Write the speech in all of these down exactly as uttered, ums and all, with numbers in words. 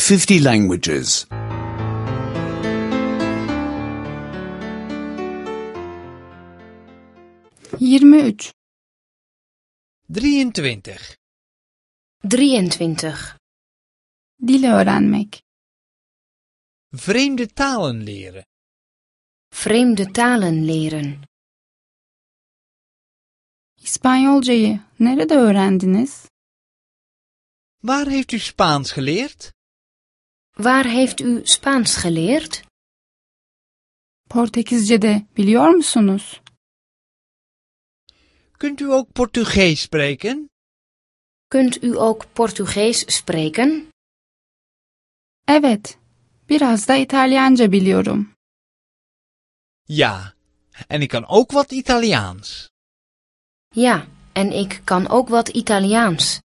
fifty languages. yirmi üç. drieëntwintig. drieëntwintig. Dil öğrenmek. Vreemde talen leren. Vreemde talen leren. İspanyolcayı nerede öğrendiniz? Waar heeft u Spaans geleerd? Waar heeft u Spaans geleerd? Portekizce'de biliyor musunuz? Kunt u ook Portugees spreken? Kunt u ook Portugees spreken? Evet, biraz da İtalyanca biliyorum. Ja, en ik kan ook wat Italiaans. Ja, en ik kan ook wat Italiaans.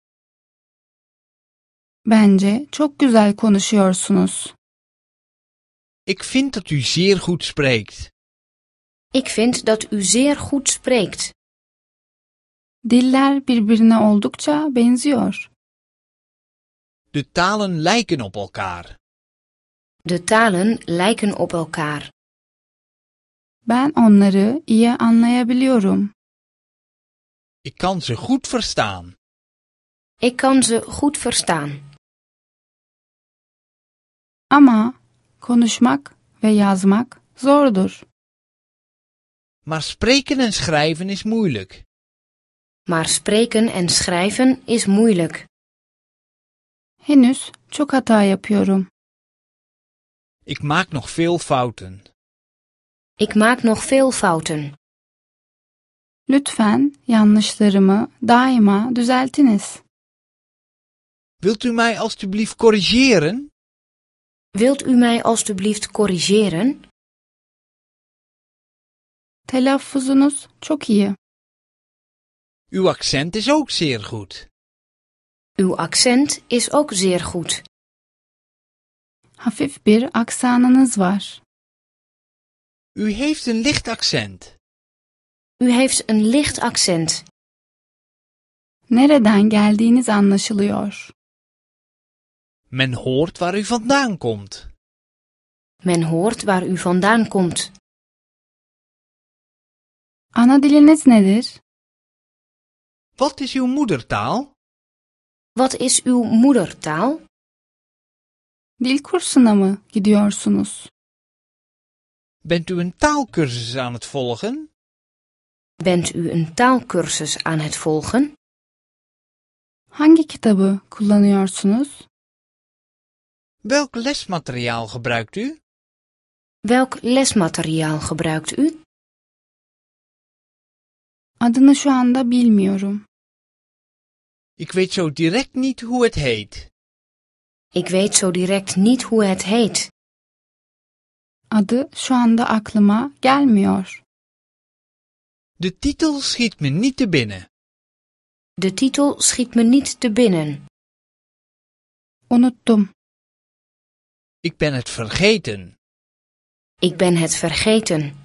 Bence çok güzel konuşuyorsunuz. Ik vind dat u zeer goed spreekt. Ik vind dat u zeer goed spreekt. Diller birbirine oldukça benziyor. De talen lijken op elkaar. De talen lijken op elkaar. Ben onları iyi anlayabiliyorum. Ik kan ze goed verstaan. Ik kan ze goed verstaan. Ama konuşmak ve yazmak zordur. Maar spreken en schrijven is moeilijk. Maar spreken en schrijven is moeilijk. Henüz çok hata yapıyorum. Ik maak nog veel fouten. Ik maak nog veel fouten. Lütfen yanlışlarımı daima düzeltiniz. Wilt u mij alstublieft corrigeren? Wilt u mij alstublieft corrigeren? Telaffuzunuz çok iyi. Uw accent is ook zeer goed. Uw accent is ook zeer goed. Hafif bir aksanınız var. U heeft een licht accent. U heeft een licht accent. Nereden geldiğiniz anlaşılıyor. Men hoort waar u vandaan komt. Men hoort waar u vandaan komt. Ana diliniz nedir? Wat is uw moedertaal? Wat is uw moedertaal? Dil kursuna mı gidiyorsunuz? Bent u een taalkursus aan het volgen? Bent u een taalkursus aan het volgen? Hangi kitabı kullanıyorsunuz? Welk lesmateriaal gebruikt u? Welk lesmateriaal gebruikt u? Adını şu anda bilmiyorum. Ik weet zo direct niet hoe het heet. Ik weet zo direct niet hoe het heet. Adı şu anda aklıma gelmiyor. De titel schiet me niet te binnen. De titel schiet me niet te binnen. Unuttum. Ik ben het vergeten. Ik ben het vergeten.